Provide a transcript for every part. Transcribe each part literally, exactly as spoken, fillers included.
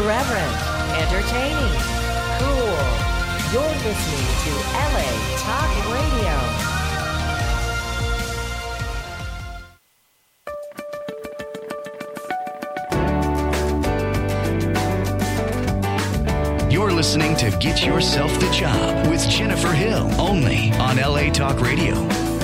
irreverent, entertaining, cool. You're listening to L A Talk Radio. You're listening to Get Yourself the Job with Jennifer Hill, only on L A Talk Radio.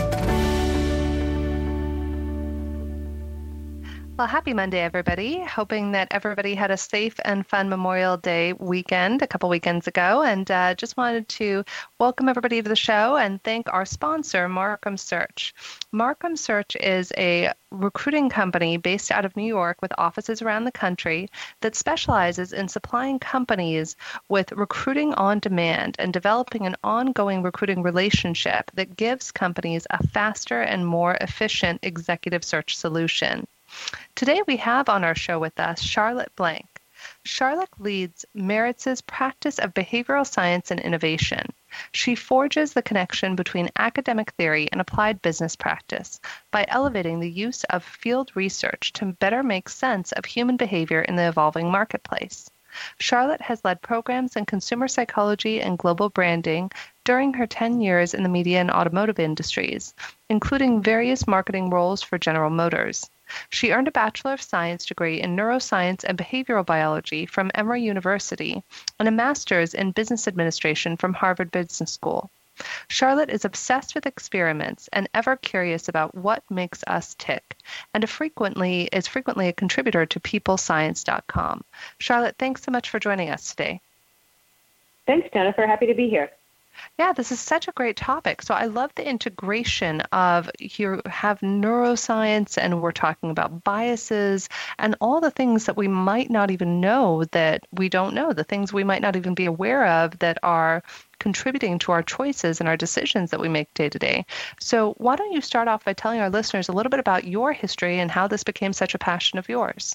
Well, happy Monday, everybody. Hoping that everybody had a safe and fun Memorial Day weekend a couple weekends ago. And uh, just wanted to welcome everybody to the show and thank our sponsor, Markham Search. Markham Search is a recruiting company based out of New York with offices around the country that specializes in supplying companies with recruiting on demand and developing an ongoing recruiting relationship that gives companies a faster and more efficient executive search solution. Today we have on our show with us Charlotte Blank. Charlotte leads Merit's practice of behavioral science and innovation. She forges the connection between academic theory and applied business practice by elevating the use of field research to better make sense of human behavior in the evolving marketplace. Charlotte has led programs in consumer psychology and global branding during her ten years in the media and automotive industries, including various marketing roles for General Motors. She earned a Bachelor of Science degree in Neuroscience and Behavioral Biology from Emory University and a Master's in Business Administration from Harvard Business School. Charlotte is obsessed with experiments and ever curious about what makes us tick, and a frequently is frequently a contributor to people science dot com. Charlotte, thanks so much for joining us today. Thanks, Jennifer. Happy to be here. Yeah, this is such a great topic. So I love the integration of you have neuroscience and we're talking about biases and all the things that we might not even know that we don't know, the things we might not even be aware of that are contributing to our choices and our decisions that we make day to day. So why don't you start off by telling our listeners a little bit about your history and how this became such a passion of yours?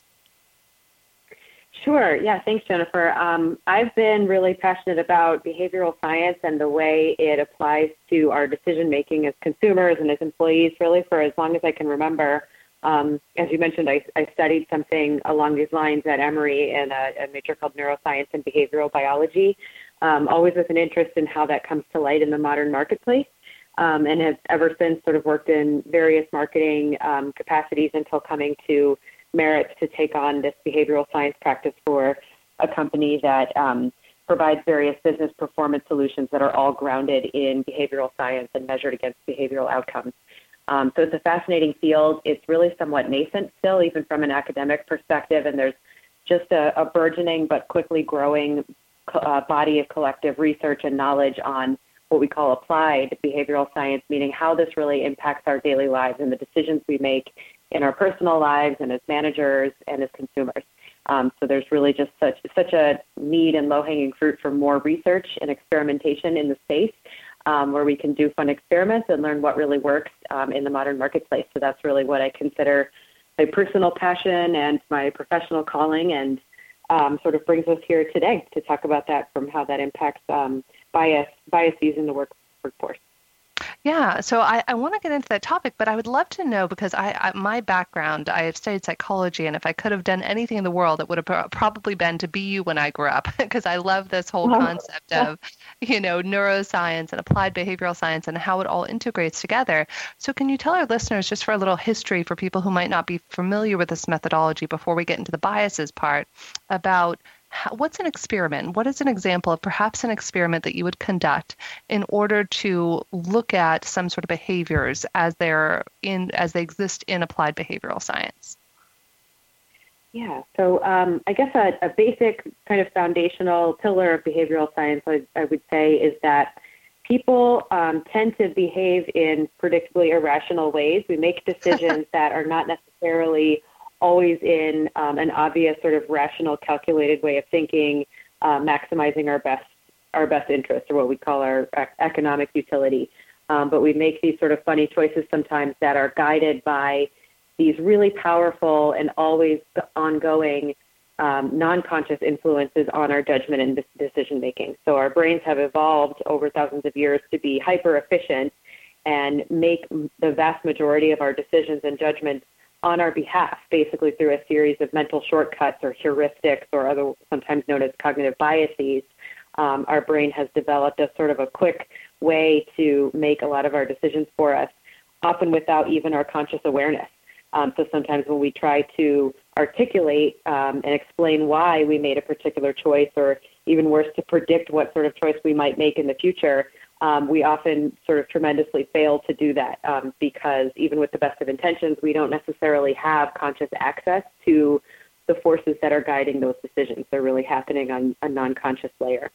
Sure. Yeah. Thanks, Jennifer. Um, I've been really passionate about behavioral science and the way it applies to our decision-making as consumers and as employees really for as long as I can remember. Um, as you mentioned, I, I studied something along these lines at Emory in a, a major called Neuroscience and Behavioral Biology, um, always with an interest in how that comes to light in the modern marketplace, um, and have ever since sort of worked in various marketing um, capacities until coming to Merit to take on this behavioral science practice for a company that um, provides various business performance solutions that are all grounded in behavioral science and measured against behavioral outcomes. Um, so it's a fascinating field. It's really somewhat nascent still, even from an academic perspective, and there's just a, a burgeoning but quickly growing uh, body of collective research and knowledge on what we call applied behavioral science, meaning how this really impacts our daily lives and the decisions we make in our personal lives and as managers and as consumers. Um, so there's really just such such a need and low-hanging fruit for more research and experimentation in the space um, where we can do fun experiments and learn what really works um, in the modern marketplace. So that's really what I consider my personal passion and my professional calling, and um, sort of brings us here today to talk about that from how that impacts um, bias biases in the work, workforce. Yeah, so I, I want to get into that topic, but I would love to know, because I, I my background, I have studied psychology, and if I could have done anything in the world, it would have probably been to be you when I grew up, because I love this whole concept of, you know, neuroscience and applied behavioral science and how it all integrates together. So can you tell our listeners, just for a little history for people who might not be familiar with this methodology before we get into the biases part, about what's an experiment? What is an example of perhaps an experiment that you would conduct in order to look at some sort of behaviors as they're in as they exist in applied behavioral science? Yeah, so um, I guess a, a basic kind of foundational pillar of behavioral science, I, I would say, is that people um, tend to behave in predictably irrational ways. We make decisions that are not necessarily always in um, an obvious sort of rational, calculated way of thinking, uh, maximizing our best our best interest, or what we call our economic utility. Um, but we make these sort of funny choices sometimes that are guided by these really powerful and always ongoing um, non-conscious influences on our judgment and decision making. So our brains have evolved over thousands of years to be hyper efficient and make the vast majority of our decisions and judgments on our behalf, basically through a series of mental shortcuts or heuristics or other, sometimes known as cognitive biases. Um, our brain has developed a sort of a quick way to make a lot of our decisions for us, often without even our conscious awareness. Um, so sometimes when we try to articulate um, and explain why we made a particular choice, or even worse, to predict what sort of choice we might make in the future, um, we often sort of tremendously fail to do that um, because even with the best of intentions, we don't necessarily have conscious access to the forces that are guiding those decisions. They're really happening on a non-conscious layer.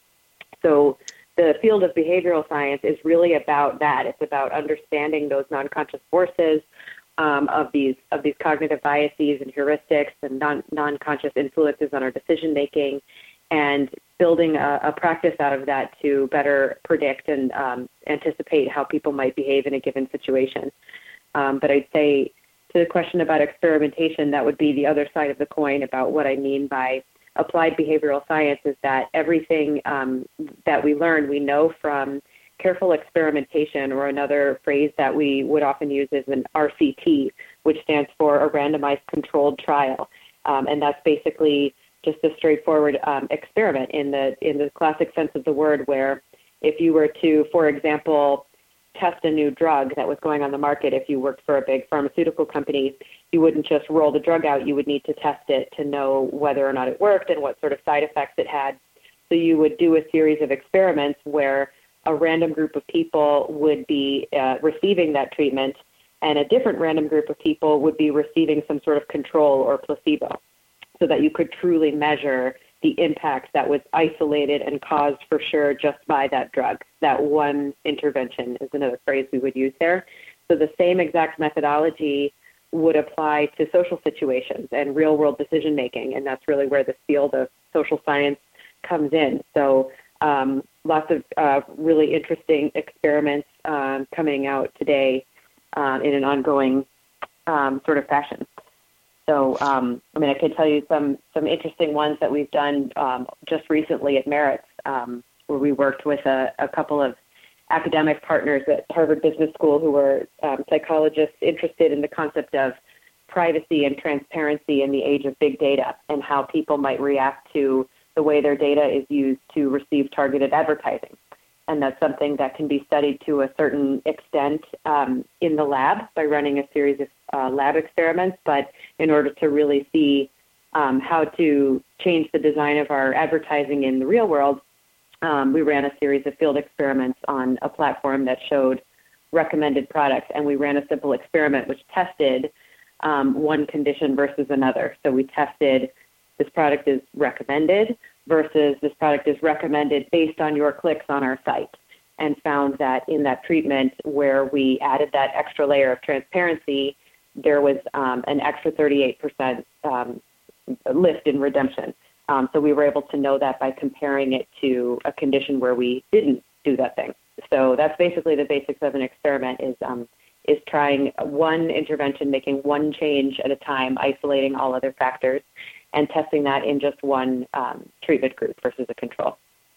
So the field of behavioral science is really about that. It's about understanding those non-conscious forces um, of these of these cognitive biases and heuristics and non, non-conscious influences on our decision-making, and building a, a practice out of that to better predict and um, anticipate how people might behave in a given situation. Um, but I'd say to the question about experimentation, that would be the other side of the coin about what I mean by applied behavioral science, is that everything um, that we learn, we know from careful experimentation, or another phrase that we would often use is an R C T, which stands for a randomized controlled trial. Um, and that's basically just a straightforward um, experiment in the in the classic sense of the word, where if you were to, for example, test a new drug that was going on the market, if you worked for a big pharmaceutical company, you wouldn't just roll the drug out. You would need to test it to know whether or not it worked and what sort of side effects it had. So you would do a series of experiments where a random group of people would be uh, receiving that treatment, and a different random group of people would be receiving some sort of control or placebo, so that you could truly measure the impact that was isolated and caused for sure just by that drug. That one intervention is another phrase we would use there. So the same exact methodology would apply to social situations and real-world decision-making, and that's really where the field of social science comes in. So um, lots of uh, really interesting experiments um, coming out today uh, in an ongoing um, sort of fashion. So, um, I mean, I can tell you some some interesting ones that we've done um, just recently at Meritz, um, where we worked with a, a couple of academic partners at Harvard Business School who were um, psychologists interested in the concept of privacy and transparency in the age of big data, and how people might react to the way their data is used to receive targeted advertising. And that's something that can be studied to a certain extent um, in the lab by running a series of uh, lab experiments. But in order to really see um, how to change the design of our advertising in the real world, um, we ran a series of field experiments on a platform that showed recommended products. And we ran a simple experiment which tested um, one condition versus another. So we tested this product is recommended versus this product is recommended based on your clicks on our site, and found that in that treatment where we added that extra layer of transparency, there was um, an extra thirty-eight percent um, lift in redemption. Um, so we were able to know that by comparing it to a condition where we didn't do that thing. So that's basically the basics of an experiment, is um, is trying one intervention, making one change at a time, isolating all other factors, and testing that in just one um, treatment group versus a control.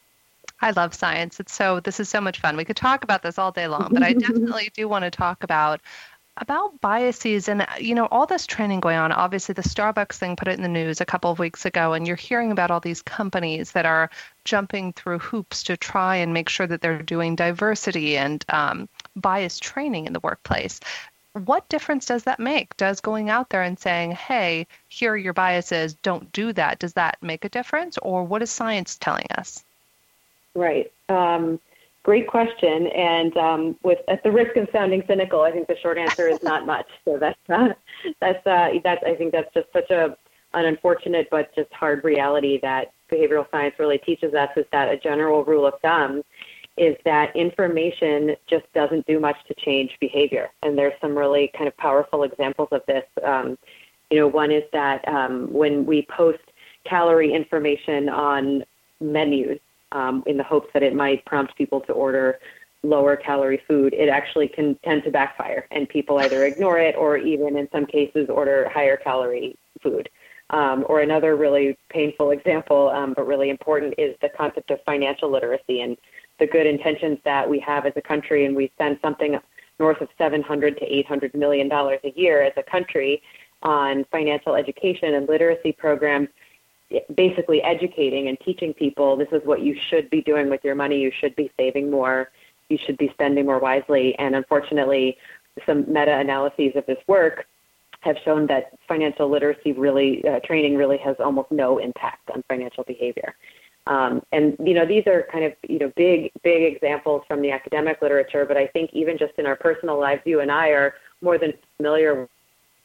I love science. It's so, this is so much fun. We could talk about this all day long, but I definitely do want to talk about about biases and, you know, all this training going on. Obviously, the Starbucks thing put it in the news a couple of weeks ago, and you're hearing about all these companies that are jumping through hoops to try and make sure that they're doing diversity and um, bias training in the workplace. What difference does that make? Does going out there and saying, hey, here are your biases, don't do that, does that make a difference? Or what is science telling us? Right. Um, great question. And um, with at the risk of sounding cynical, I think the short answer is not much. So that's, uh, that's, uh, that's I think that's just such a, an unfortunate but just hard reality that behavioral science really teaches us, is that a general rule of thumb is that information just doesn't do much to change behavior. And there's some really kind of powerful examples of this. Um, you know, one is that um, when we post calorie information on menus um, in the hopes that it might prompt people to order lower calorie food, it actually can tend to backfire, and people either ignore it or even in some cases order higher calorie food. Um, or another really painful example, um, but really important, is the concept of financial literacy and the good intentions that we have as a country. And we spend something north of seven hundred to eight hundred million dollars a year as a country on financial education and literacy programs, basically educating and teaching people this is what you should be doing with your money. You should be saving more. You should be spending more wisely. And unfortunately, some meta-analyses of this work have shown that financial literacy really, uh, training really has almost no impact on financial behavior. Um, and, you know, these are kind of, you know, big, big examples from the academic literature, but I think even just in our personal lives, you and I are more than familiar with.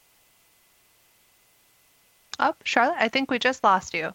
Oh, Charlotte, I think we just lost you.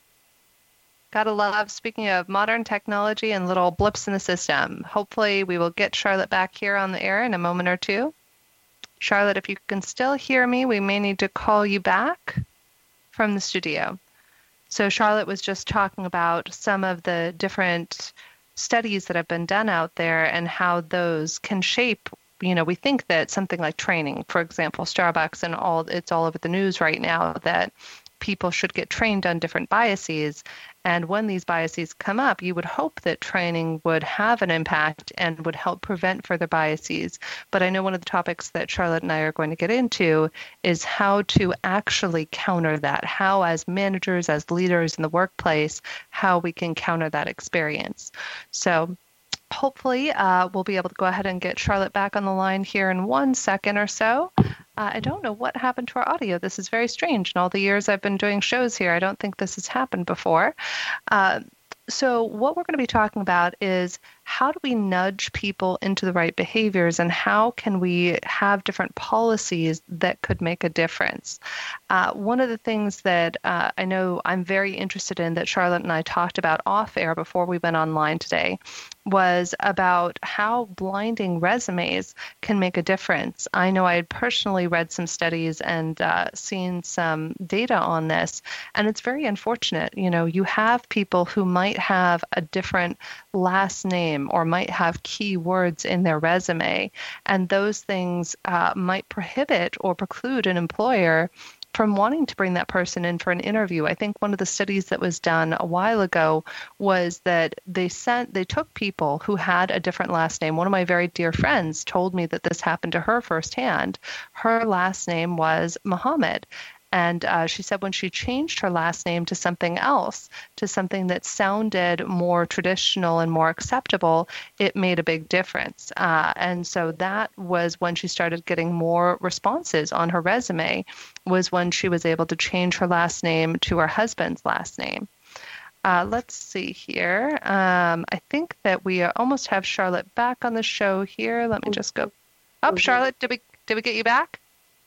Gotta love, speaking of modern technology and little blips in the system. Hopefully we will get Charlotte back here on the air in a moment or two. Charlotte, if you can still hear me, we may need to call you back from the studio. So Charlotte was just talking about some of the different studies that have been done out there and how those can shape, you know, we think that something like training, for example, Starbucks and all, it's all over the news right now that people should get trained on different biases. And when these biases come up, you would hope that training would have an impact and would help prevent further biases. But I know one of the topics that Charlotte and I are going to get into is how to actually counter that, how as managers, as leaders in the workplace, how we can counter that experience. So hopefully uh, we'll be able to go ahead and get Charlotte back on the line here in one second or so. Uh, I don't know what happened to our audio. This is very strange. In all the years I've been doing shows here, I don't think this has happened before. Uh, so what we're going to be talking about is how do we nudge people into the right behaviors and how can we have different policies that could make a difference? Uh, one of the things that uh, I know I'm very interested in that Charlotte and I talked about off air before we went online today was about how blinding resumes can make a difference. I know I had personally read some studies and uh, seen some data on this, and it's very unfortunate. You know, you have people who might have a different last name or might have key words in their resume, and those things uh, might prohibit or preclude an employer from wanting to bring that person in for an interview. I think one of the studies that was done a while ago was that they sent, they took people who had a different last name. One of my very dear friends told me that this happened to her firsthand. Her last name was Muhammad. And uh, she said when she changed her last name to something else, to something that sounded more traditional and more acceptable, it made a big difference. Uh, and so that was when she started getting more responses on her resume, was when she was able to change her last name to her husband's last name. Uh, let's see here. Um, I think that we almost have Charlotte back on the show here. Let me just go. Oh, mm-hmm. Charlotte, did we did we get you back?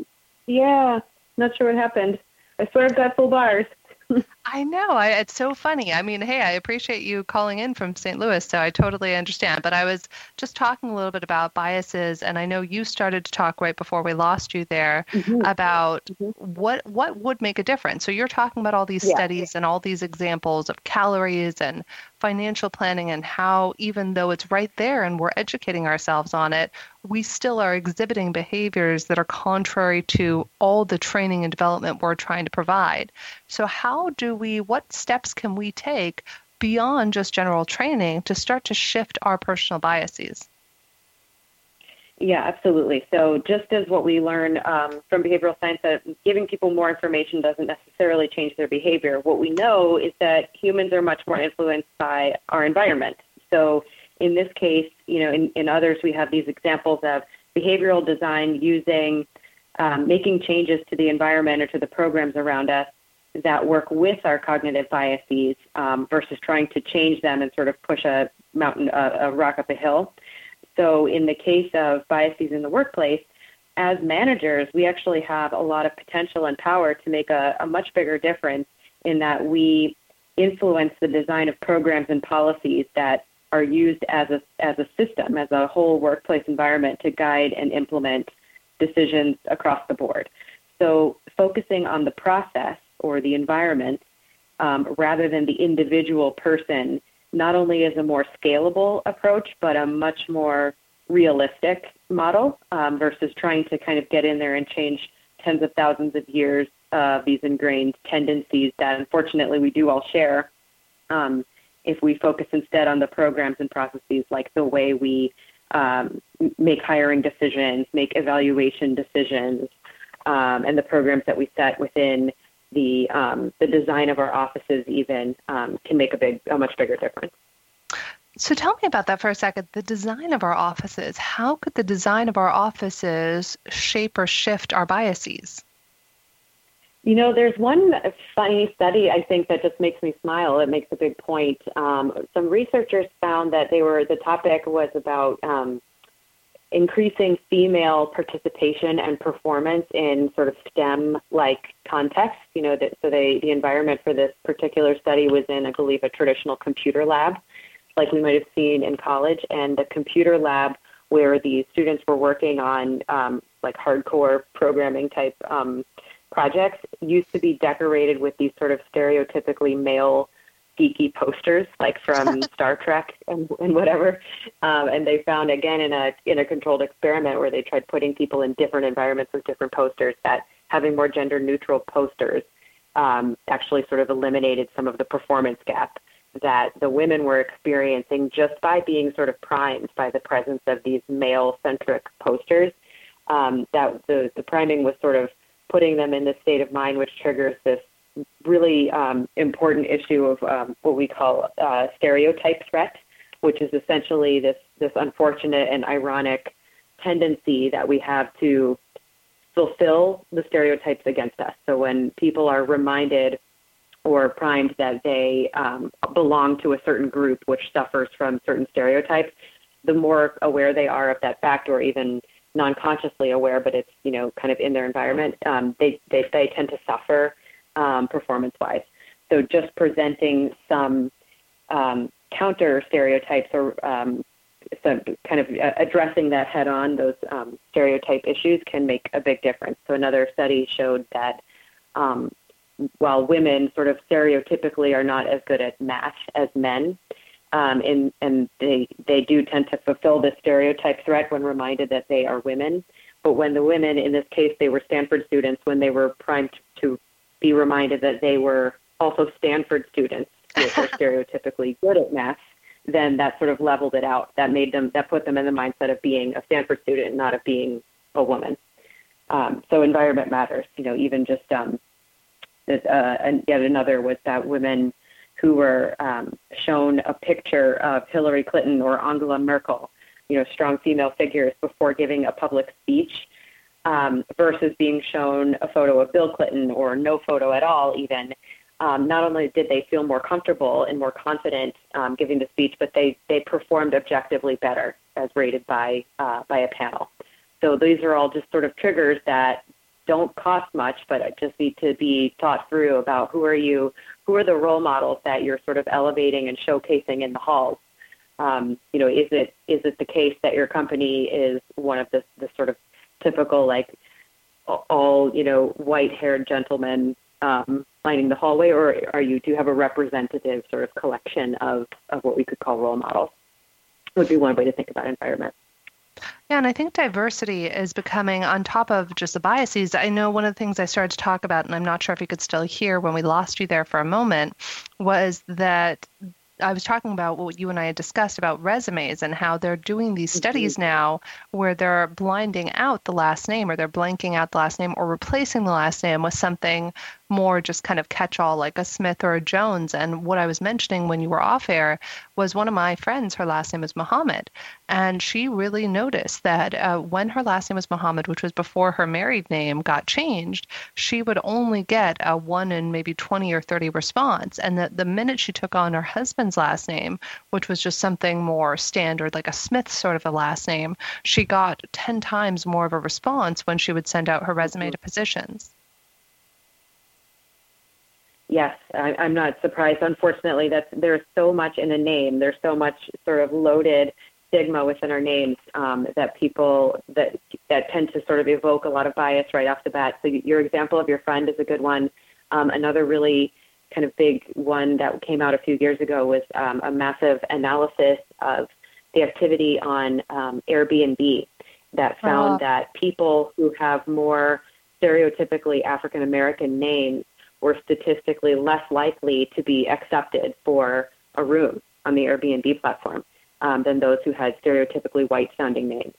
Yeah. Not sure what happened. I swear I've got full bars. I know. I, it's so funny. I mean, hey, I appreciate you calling in from Saint Louis, so I totally understand. But I was just talking a little bit about biases, and I know you started to talk right before we lost you there mm-hmm. about mm-hmm. what what would make a difference. So you're talking about all these yeah. studies and all these examples of calories and financial planning and how even though it's right there and we're educating ourselves on it, we still are exhibiting behaviors that are contrary to all the training and development we're trying to provide. So how do we, what steps can we take beyond just general training to start to shift our personal biases? Yeah, absolutely. So just as what we learn um, from behavioral science, that giving people more information doesn't necessarily change their behavior. What we know is that humans are much more influenced by our environment. So in this case, you know, in, in others, we have these examples of behavioral design using, um, making changes to the environment or to the programs around us that work with our cognitive biases um, versus trying to change them and sort of push a mountain, a, a rock up a hill. So in the case of biases in the workplace, as managers, we actually have a lot of potential and power to make a, a much bigger difference in that we influence the design of programs and policies that are used as a as a system, as a whole workplace environment to guide and implement decisions across the board. So focusing on the process or the environment um, rather than the individual person not only is a more scalable approach, but a much more realistic model um, versus trying to kind of get in there and change tens of thousands of years of these ingrained tendencies that unfortunately we do all share. Um, if we focus instead on the programs and processes like the way we um, make hiring decisions, make evaluation decisions, um, and the programs that we set within the um, the design of our offices even um, can make a big, a much bigger difference. So tell me about that for a second. The design of our offices. How could the design of our offices shape or shift our biases? You know, there's one funny study, I think, that just makes me smile. It makes a big point. Um, some researchers found that they were, the topic was about um, increasing female participation and performance in sort of STEM-like contexts. You know, that, so they, the environment for this particular study was in, I believe, a traditional computer lab, like we might have seen in college, and the computer lab where the students were working on um, like hardcore programming type um, projects used to be decorated with these sort of stereotypically male geeky posters, like from Star Trek and, and whatever. Um, and they found, again, in a in a controlled experiment where they tried putting people in different environments with different posters, that having more gender neutral posters um, actually sort of eliminated some of the performance gap that the women were experiencing just by being sort of primed by the presence of these male-centric posters. Um, that the, the priming was sort of putting them in this state of mind, which triggers this really um, important issue of um, what we call uh, stereotype threat, which is essentially this, this unfortunate and ironic tendency that we have to fulfill the stereotypes against us. So when people are reminded or primed that they um, belong to a certain group which suffers from certain stereotypes, the more aware they are of that fact, or even non-consciously aware, but it's, you know, kind of in their environment, um, they, they, they tend to suffer um, performance-wise. So just presenting some um, counter stereotypes or um, some kind of addressing that head-on, those um, stereotype issues, can make a big difference. So another study showed that um, while women sort of stereotypically are not as good at math as men, um, and, and they, they do tend to fulfill the stereotype threat when reminded that they are women. But when the women, in this case, they were Stanford students, when they were primed to be reminded that they were also Stanford students, which are stereotypically good at math, then that sort of leveled it out. That made them, that put them in the mindset of being a Stanford student, not of being a woman. Um, so environment matters, you know, even just, um, Uh, and yet another was that women who were um, shown a picture of Hillary Clinton or Angela Merkel, you know, strong female figures, before giving a public speech, um, versus being shown a photo of Bill Clinton or no photo at all even, um, not only did they feel more comfortable and more confident um, giving the speech, but they, they performed objectively better as rated by uh, by a panel. So these are all just sort of triggers that don't cost much, but just need to be thought through about who are you, who are the role models that you're sort of elevating and showcasing in the halls. Um, you know, is it is it the case that your company is one of the, the sort of typical, like, all, you know, white-haired gentlemen um, lining the hallway, or are you, do you have a representative sort of collection of, of what we could call role models? Would be one way to think about environment. Yeah, and I think diversity is becoming, on top of just the biases, I know one of the things I started to talk about, and I'm not sure if you could still hear when we lost you there for a moment, was that I was talking about what you and I had discussed about resumes and how they're doing these studies now where they're blinding out the last name, or they're blanking out the last name, or replacing the last name with something more just kind of catch-all, like a Smith or a Jones. And what I was mentioning when you were off air was one of my friends, her last name is Muhammad, and she really noticed that uh, when her last name was Muhammad, which was before her married name got changed, she would only get a one in maybe twenty or thirty response. And that the minute she took on her husband's last name, which was just something more standard, like a Smith sort of a last name, she got ten times more of a response when she would send out her resume to positions. Yes, I, I'm not surprised. Unfortunately, that's, there's so much in a name. There's so much sort of loaded stigma within our names um, that people that that tend to sort of evoke a lot of bias right off the bat. So your example of your friend is a good one. Um, another really kind of big one that came out a few years ago was um, a massive analysis of the activity on um, Airbnb that found uh-huh. that people who have more stereotypically African-American names were statistically less likely to be accepted for a room on the Airbnb platform um, than those who had stereotypically white-sounding names.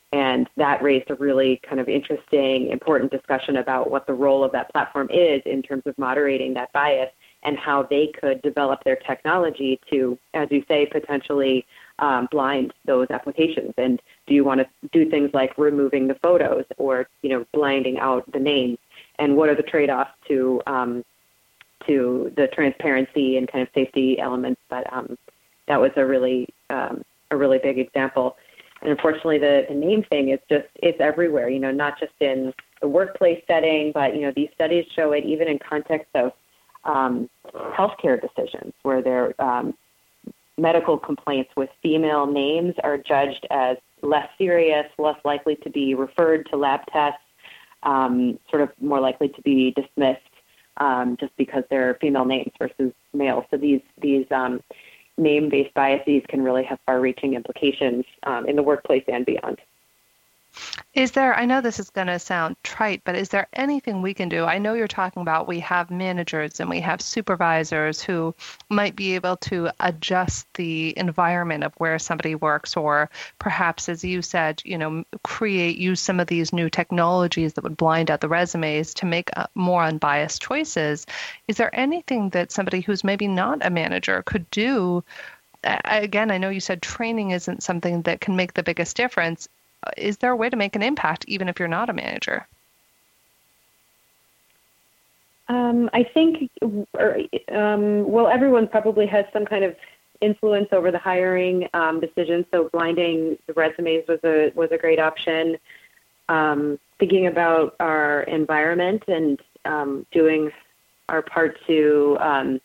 And that raised a really kind of interesting, important discussion about what the role of that platform is in terms of moderating that bias and how they could develop their technology to, as you say, potentially um, blind those applications. And do you want to do things like removing the photos or, you know, blinding out the names? And what are the trade-offs to um, to the transparency and kind of safety elements? But um, that was a really um, a really big example. And unfortunately, the, the name thing is just, it's everywhere, you know, not just in the workplace setting, but, you know, these studies show it even in context of um, healthcare decisions where there um, medical complaints with female names are judged as less serious, less likely to be referred to lab tests, um, sort of more likely to be dismissed um, just because they're female names versus male. So these, these, um, name-based biases can really have far-reaching implications um, in the workplace and beyond. Is there, I know this is going to sound trite, but is there anything we can do? I know you're talking about we have managers and we have supervisors who might be able to adjust the environment of where somebody works, or perhaps, as you said, you know, create, use some of these new technologies that would blind out the resumes to make uh, more unbiased choices. Is there anything that somebody who's maybe not a manager could do? Again, I know you said training isn't something that can make the biggest difference. Is there a way to make an impact even if you're not a manager? Um, I think, um, well, everyone probably has some kind of influence over the hiring um, decisions. So blinding the resumes was a was a great option. Um, thinking about our environment and um, doing our part to um,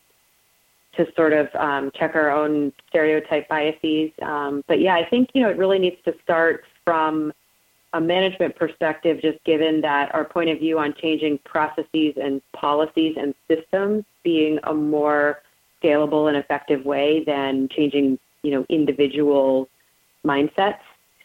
to sort of um, check our own stereotype biases. Um, but yeah, I think, you know, it really needs to start from a management perspective, just given that our point of view on changing processes and policies and systems being a more scalable and effective way than changing, you know, individual mindsets.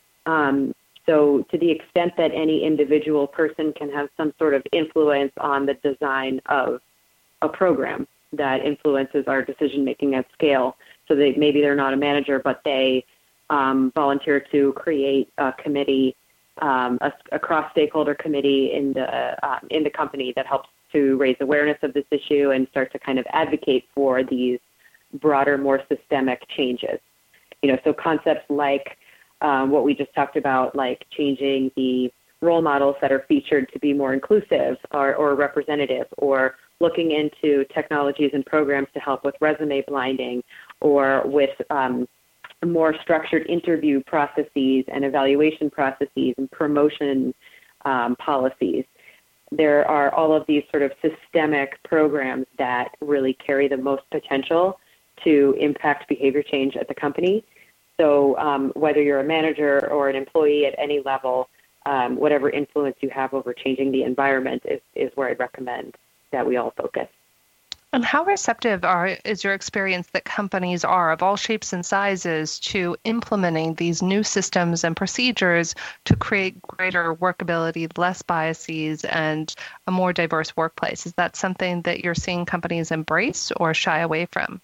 Um, so to the extent that any individual person can have some sort of influence on the design of a program that influences our decision-making at scale, so that maybe they're not a manager, but they Um, volunteer to create a committee, um, a, a cross-stakeholder committee in the um, in the company that helps to raise awareness of this issue and start to kind of advocate for these broader, more systemic changes. You know, so concepts like um, what we just talked about, like changing the role models that are featured to be more inclusive or, or representative, or looking into technologies and programs to help with resume blinding, or with um, more structured interview processes and evaluation processes and promotion um, policies. There are all of these sort of systemic programs that really carry the most potential to impact behavior change at the company. So um, whether you're a manager or an employee at any level, um, whatever influence you have over changing the environment is, is where I'd recommend that we all focus. And how receptive are, is your experience that companies are of all shapes and sizes to implementing these new systems and procedures to create greater workability, less biases, and a more diverse workplace? Is that something that you're seeing companies embrace or shy away from?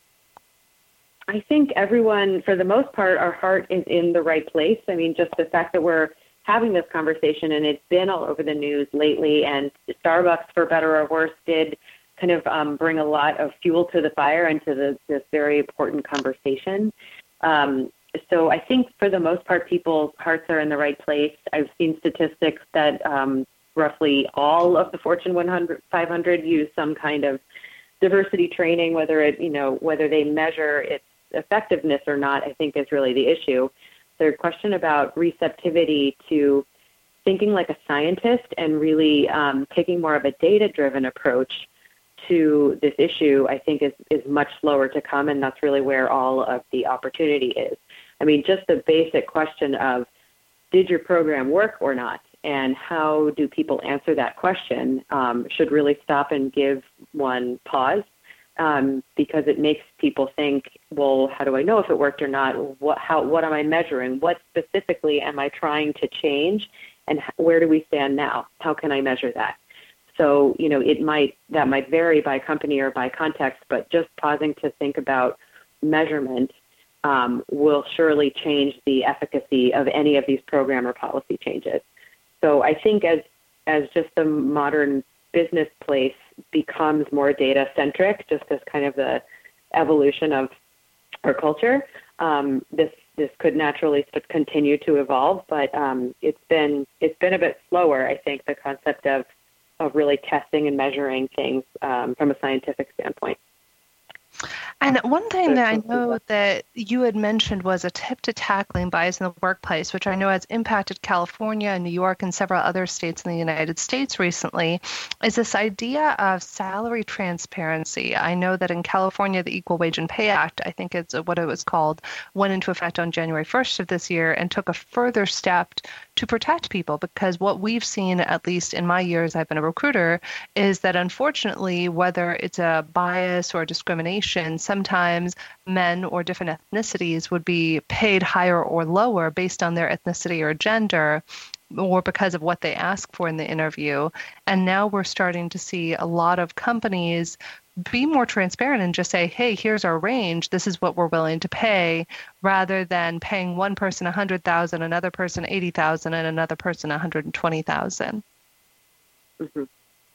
I think everyone, for the most part, our heart is in the right place. I mean, just the fact that we're having this conversation, and it's been all over the news lately, and Starbucks, for better or worse, did kind of um, bring a lot of fuel to the fire into the, this very important conversation. Um, so I think for the most part, people's hearts are in the right place. I've seen statistics that um, roughly all of the Fortune one hundred, five hundred use some kind of diversity training, whether it, you know, whether they measure its effectiveness or not, I think is really the issue. Their question about receptivity to thinking like a scientist and really um, taking more of a data-driven approach to this issue, I think is, is much slower to come, and that's really where all of the opportunity is. I mean, just the basic question of, did your program work or not, and how do people answer that question um, should really stop and give one pause, um, because it makes people think, well, how do I know if it worked or not? What, how, what am I measuring? What specifically am I trying to change, and where do we stand now? How can I measure that? So, you know, it might, that might vary by company or by context, but just pausing to think about measurement um, will surely change the efficacy of any of these program or policy changes. So I think as as just the modern business place becomes more data-centric, just as kind of the evolution of our culture, um, this this could naturally continue to evolve. But um, it's been it's been a bit slower, I think, the concept of of really testing and measuring things um, from a scientific standpoint. And one thing that I know that you had mentioned was a tip to tackling bias in the workplace, which I know has impacted California and New York and several other states in the United States recently, is this idea of salary transparency. I know that in California, the Equal Wage and Pay Act, I think it's what it was called, went into effect on January first of this year and took a further step to protect people, because what we've seen, at least in my years I've been a recruiter, is that unfortunately, whether it's a bias or discrimination, sometimes men or different ethnicities would be paid higher or lower based on their ethnicity or gender, or because of what they ask for in the interview. And now we're starting to see a lot of companies be more transparent and just say, hey, here's our range. This is what we're willing to pay, rather than paying one person one hundred thousand dollars, another person eighty thousand dollars, and another person one hundred twenty thousand dollars. Mm-hmm.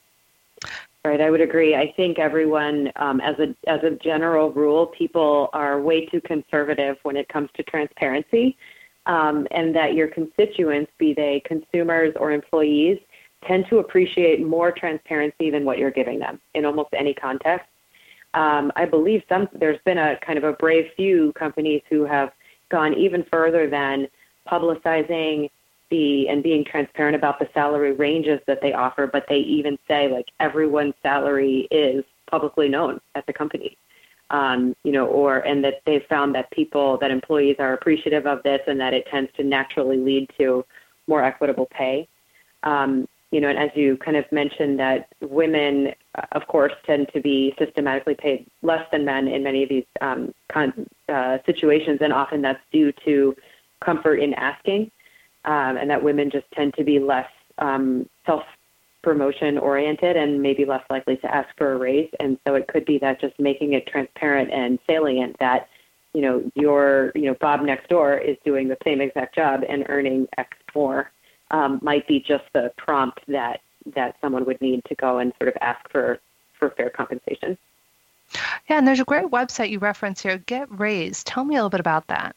Right, I would agree. I think everyone, um, as a as a general rule, people are way too conservative when it comes to transparency, um, and that your constituents, be they consumers or employees, tend to appreciate more transparency than what you're giving them in almost any context. Um, I believe some there's been a kind of a brave few companies who have gone even further than publicizing the and being transparent about the salary ranges that they offer, but they even say like everyone's salary is publicly known at the company, um, you know, or and that they've found that people, that employees are appreciative of this, and that it tends to naturally lead to more equitable pay. Um, you know, and as you kind of mentioned, that women, uh, of course, tend to be systematically paid less than men in many of these um, con- uh, situations, and often that's due to comfort in asking. Um, and that women just tend to be less um, self-promotion oriented and maybe less likely to ask for a raise. And so it could be that just making it transparent and salient that, you know, your, you know, Bob next door is doing the same exact job and earning X more um, might be just the prompt that, that someone would need to go and sort of ask for, for fair compensation. Yeah, and there's a great website you reference here, Get Raised. Tell me a little bit about that.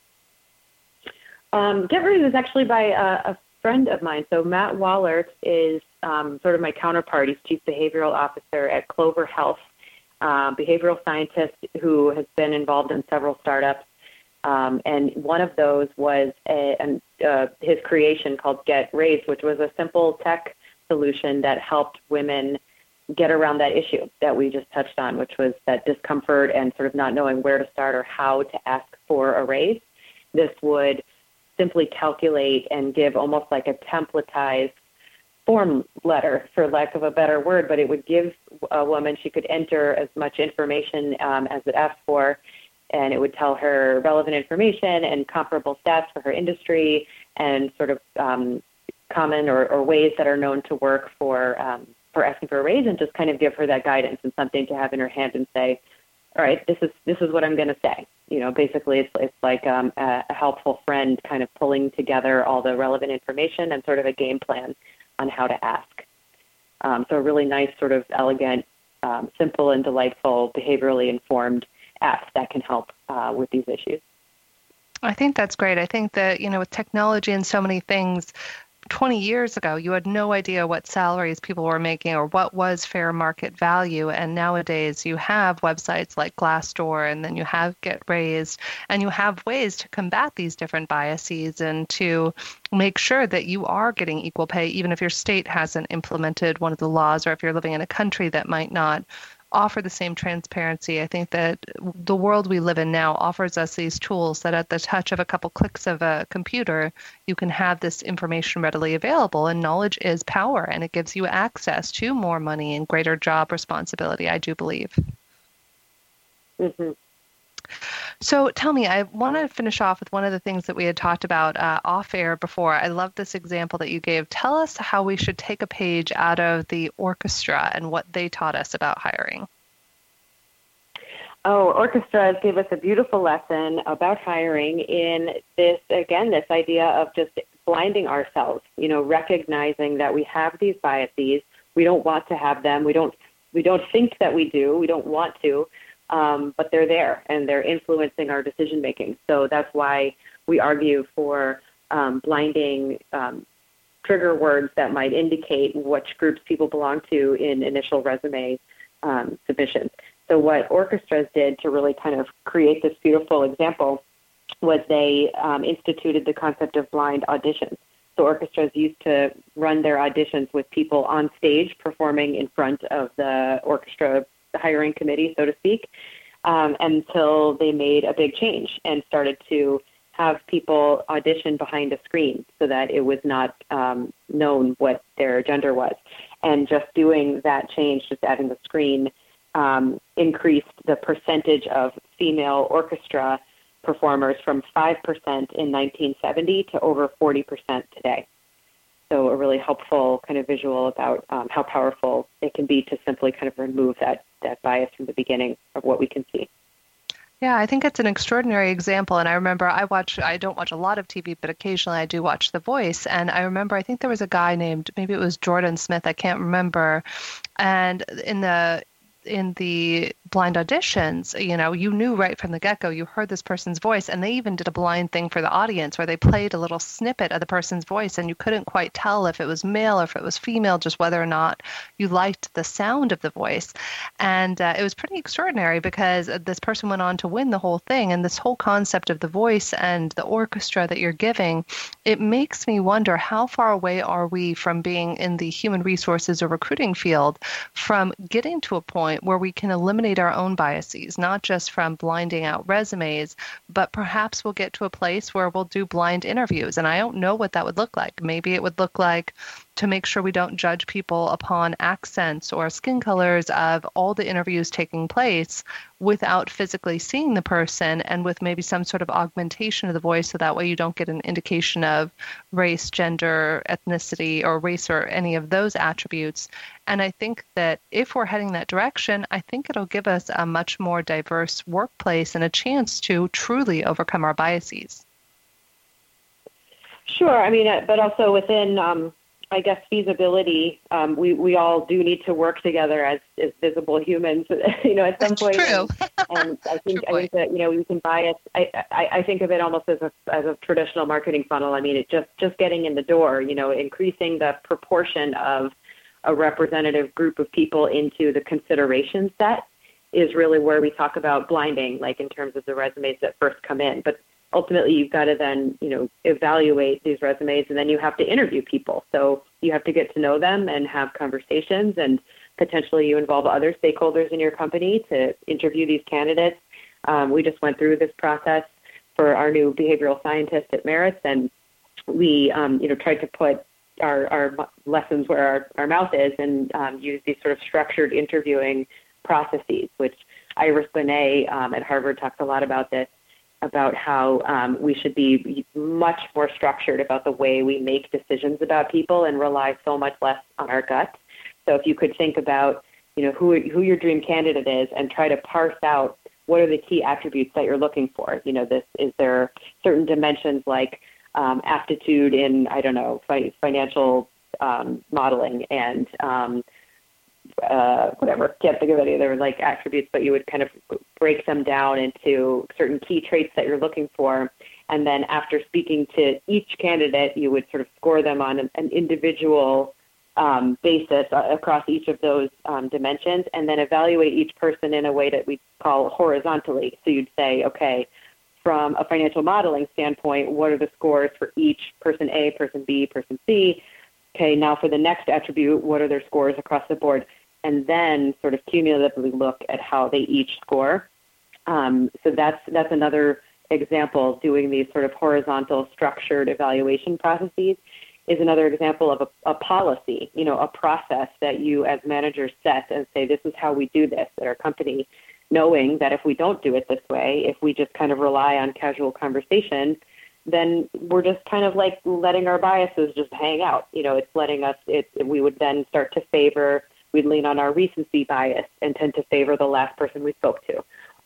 Um, Get Raised is actually by a, a friend of mine. So Matt Wallert is um, sort of my counterpart. He's Chief Behavioral Officer at Clover Health, uh, behavioral scientist who has been involved in several startups. Um, and one of those was a, an, uh, his creation called Get Raised, which was a simple tech solution that helped women get around that issue that we just touched on, which was that discomfort and sort of not knowing where to start or how to ask for a raise. This would simply calculate and give almost like a templatized form letter, for lack of a better word, but it would give a woman, she could enter as much information um, as it asked for, and it would tell her relevant information and comparable stats for her industry and sort of um, common or, or ways that are known to work for um, for asking for a raise, and just kind of give her that guidance and something to have in her hand and say, all right, this is this is what I'm going to say. You know, basically, it's it's like um, a, a helpful friend kind of pulling together all the relevant information and sort of a game plan on how to ask. Um, so a really nice, sort of elegant, um, simple and delightful, behaviorally informed app that can help uh, with these issues. I think that's great. I think that, you know, with technology and so many things, twenty years ago, you had no idea what salaries people were making or what was fair market value. And nowadays you have websites like Glassdoor, and then you have Get Raised, and you have ways to combat these different biases and to make sure that you are getting equal pay, even if your state hasn't implemented one of the laws, or if you're living in a country that might not offer the same transparency. I think that the world we live in now offers us these tools that at the touch of a couple clicks of a computer, you can have this information readily available, and knowledge is power, and it gives you access to more money and greater job responsibility, I do believe. Mm-hmm. So tell me, I want to finish off with one of the things that we had talked about uh, off air before. I love this example that you gave. Tell us how we should take a page out of the orchestra and what they taught us about hiring. Oh, orchestras gave us a beautiful lesson about hiring in this, again, this idea of just blinding ourselves, you know, recognizing that we have these biases. We don't want to have them. We don't, we don't think that we do. We don't want to, um, but they're there and they're influencing our decision making. So that's why we argue for um, blinding um, trigger words that might indicate which groups people belong to in initial resume um, submissions. So what orchestras did to really kind of create this beautiful example was they um, instituted the concept of blind auditions. So orchestras used to run their auditions with people on stage performing in front of the orchestra hiring committee, so to speak, um, until they made a big change and started to have people audition behind a screen so that it was not um, known what their gender was. And just doing that change, just adding the screen, um, increased the percentage of female orchestra performers from five percent in nineteen seventy to over forty percent today. So a really helpful kind of visual about um, how powerful it can be to simply kind of remove that, that bias from the beginning of what we can see. Yeah, I think it's an extraordinary example. And I remember I watch, I don't watch a lot of T V, but occasionally I do watch The Voice. And I remember, I think there was a guy named, maybe it was Jordan Smith, I can't remember. And in the, in the blind auditions, you know, you knew right from the get-go, you heard this person's voice, and they even did a blind thing for the audience where they played a little snippet of the person's voice, and you couldn't quite tell if it was male or if it was female, just whether or not you liked the sound of the voice. And uh, it was pretty extraordinary because this person went on to win the whole thing, and this whole concept of the voice and the orchestra that you're giving, it makes me wonder how far away are we from being in the human resources or recruiting field from getting to a point where we can eliminate our own biases, not just from blinding out resumes, but perhaps we'll get to a place where we'll do blind interviews. And I don't know what that would look like. Maybe it would look like to make sure we don't judge people upon accents or skin colors of all the interviews taking place without physically seeing the person, and with maybe some sort of augmentation of the voice, so that way you don't get an indication of race, gender, ethnicity, or race, or any of those attributes. And I think that if we're heading that direction, I think it'll give us a much more diverse workplace and a chance to truly overcome our biases. Sure. I mean, uh, but also within, um, I guess, feasibility, um, we, we all do need to work together as, as visible humans, you know, at some That's point. true. And, and I think I think that, you know, we can bias. I, I, I think of it almost as a as a traditional marketing funnel. I mean, it just, just getting in the door, you know, increasing the proportion of a representative group of people into the consideration set is really where we talk about blinding, like in terms of the resumes that first come in. But ultimately, you've got to then, you know, evaluate these resumes, and then you have to interview people. So you have to get to know them and have conversations, and potentially you involve other stakeholders in your company to interview these candidates. Um, we just went through this process for our new behavioral scientist at Merits, and we, um, you know, tried to put our, our lessons where our, our mouth is, and um, use these sort of structured interviewing processes, which Iris Bonet um, at Harvard talks a lot about this, about how um, we should be much more structured about the way we make decisions about people and rely so much less on our gut. So if you could think about, you know, who who your dream candidate is and try to parse out what are the key attributes that you're looking for. You know, this is there certain dimensions like um, aptitude in, I don't know, fi- financial um, modeling and um, uh, whatever, can't think of any other like attributes, but you would kind of break them down into certain key traits that you're looking for. And then after speaking to each candidate, you would sort of score them on an, an individual um, basis uh, across each of those um, dimensions, and then evaluate each person in a way that we call horizontally. So you'd say, okay, from a financial modeling standpoint, what are the scores for each person A, person B, person C? Okay, now for the next attribute, what are their scores across the board? And then sort of cumulatively look at how they each score. Um, so that's that's another example. Doing these sort of horizontal structured evaluation processes is another example of a, a policy, you know, a process that you as managers set and say, this is how we do this at our company, knowing that if we don't do it this way, if we just kind of rely on casual conversation, then we're just kind of like letting our biases just hang out. You know, it's letting us, it, we would then start to favor, we'd lean on our recency bias and tend to favor the last person we spoke to.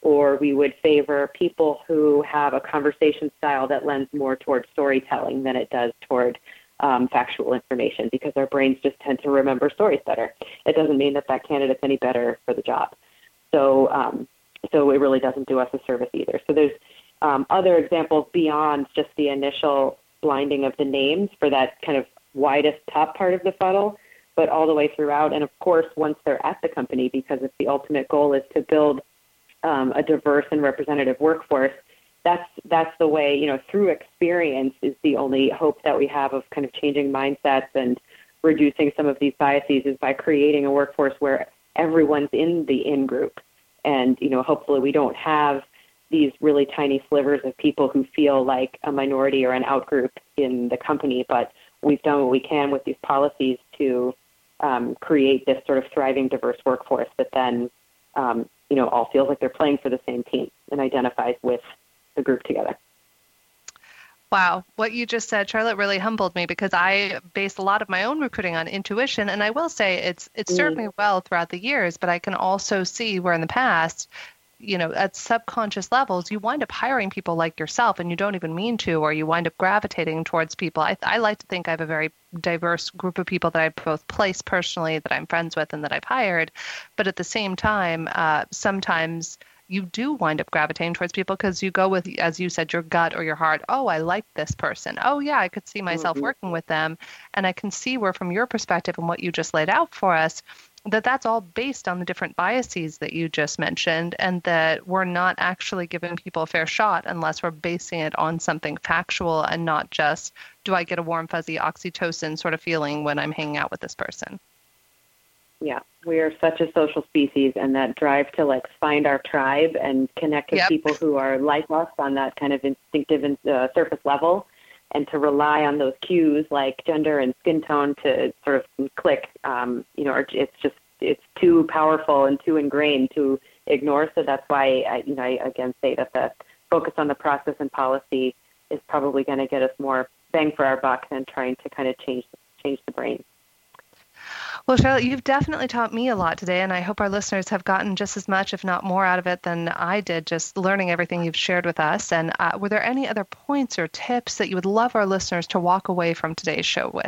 or we would favor people who have a conversation style that lends more toward storytelling than it does toward um, factual information, because our brains just tend to remember stories better. It doesn't mean that that candidate's any better for the job. So, um, so it really doesn't do us a service either. So there's um, other examples beyond just the initial blinding of the names for that kind of widest top part of the funnel, but all the way throughout. And of course, once they're at the company, because if the ultimate goal is to build um, a diverse and representative workforce, that's that's the way, you know, through experience is the only hope that we have of kind of changing mindsets and reducing some of these biases, is by creating a workforce where everyone's in the in group. And, you know, hopefully we don't have these really tiny slivers of people who feel like a minority or an out group in the company, but we've done what we can with these policies to um, create this sort of thriving, diverse workforce that then, um, you know, all feels like they're playing for the same team and identifies with the group together. Wow. What you just said, Charlotte, really humbled me, because I base a lot of my own recruiting on intuition. And I will say it's it's served me well throughout the years, but I can also see where in the past, you know, at subconscious levels, you wind up hiring people like yourself and you don't even mean to, or you wind up gravitating towards people. I, I like to think I have a very diverse group of people that I both place personally, that I'm friends with, and that I've hired. But at the same time, uh, sometimes you do wind up gravitating towards people because you go with, as you said, your gut or your heart. Oh, I like this person. Oh, yeah, I could see myself mm-hmm. working with them. And I can see where, from your perspective and what you just laid out for us, that that's all based on the different biases that you just mentioned, and that we're not actually giving people a fair shot unless we're basing it on something factual and not just, do I get a warm, fuzzy oxytocin sort of feeling when I'm hanging out with this person? Yeah, we are such a social species, and that drive to like find our tribe and connect with yep. people who are like us on that kind of instinctive and uh, surface level, and to rely on those cues like gender and skin tone to sort of click, um, you know, it's just, it's too powerful and too ingrained to ignore. So that's why I, you know, I again say that the focus on the process and policy is probably going to get us more bang for our buck than trying to kind of change, change the brain. Well, Charlotte, you've definitely taught me a lot today, and I hope our listeners have gotten just as much, if not more, out of it than I did, just learning everything you've shared with us. And uh, were there any other points or tips that you would love our listeners to walk away from today's show with?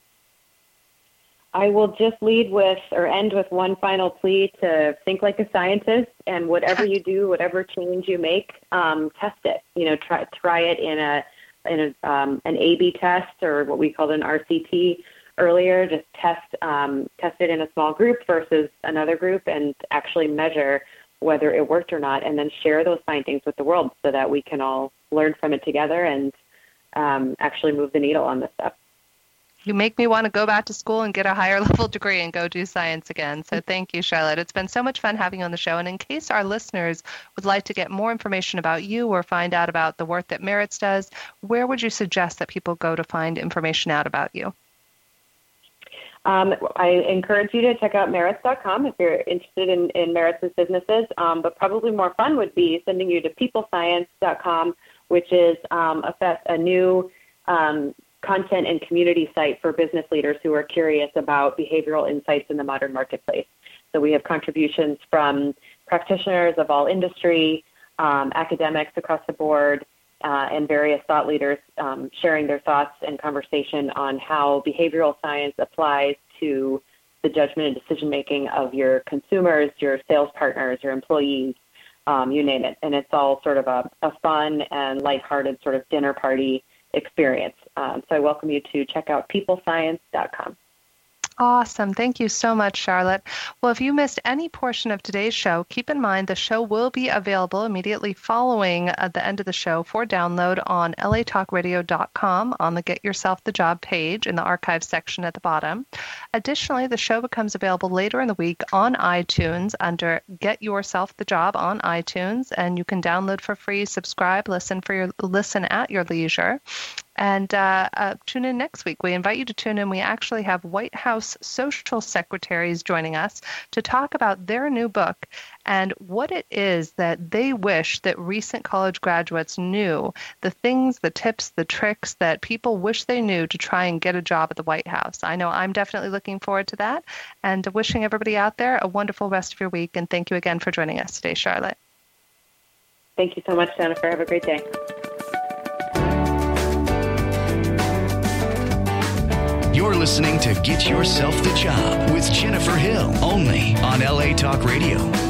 I will just lead with, or end with, one final plea to think like a scientist, and whatever you do, whatever change you make, um, test it. You know, try try it in a in a um, an A B test, or what we called an R C T earlier. Just test um, test it in a small group versus another group, and actually measure whether it worked or not, and then share those findings with the world so that we can all learn from it together and um, actually move the needle on this stuff. You make me want to go back to school and get a higher level degree and go do science again. So thank you, Charlotte. It's been so much fun having you on the show. And in case our listeners would like to get more information about you or find out about the work that Merits does, where would you suggest that people go to find information out about you? Um, I encourage you to check out merits dot com if you're interested in, in Merits' businesses. Um, but probably more fun would be sending you to people science dot com, which is um, a, a new um, content and community site for business leaders who are curious about behavioral insights in the modern marketplace. So we have contributions from practitioners of all industry, um, academics across the board, uh, and various thought leaders um, sharing their thoughts and conversation on how behavioral science applies to the judgment and decision-making of your consumers, your sales partners, your employees, um, you name it. And it's all sort of a, a fun and lighthearted sort of dinner party experience. Um, so I welcome you to check out people science dot com. Awesome. Thank you so much, Charlotte. Well, if you missed any portion of today's show, keep in mind the show will be available immediately following uh, the end of the show for download on L A talk radio dot com on the Get Yourself the Job page in the archives section at the bottom. Additionally, the show becomes available later in the week on iTunes under Get Yourself the Job on iTunes, and you can download for free, subscribe, listen for your listen at your leisure. And uh, uh, tune in next week. We invite you to tune in. We actually have White House social secretaries joining us to talk about their new book and what it is that they wish that recent college graduates knew, the things, the tips, the tricks that people wish they knew to try and get a job at the White House. I know I'm definitely looking forward to that, and wishing everybody out there a wonderful rest of your week. And thank you again for joining us today, Charlotte. Thank you so much, Jennifer. Have a great day. You're listening to Get Yourself the Job with Jennifer Hill, only on L A Talk Radio.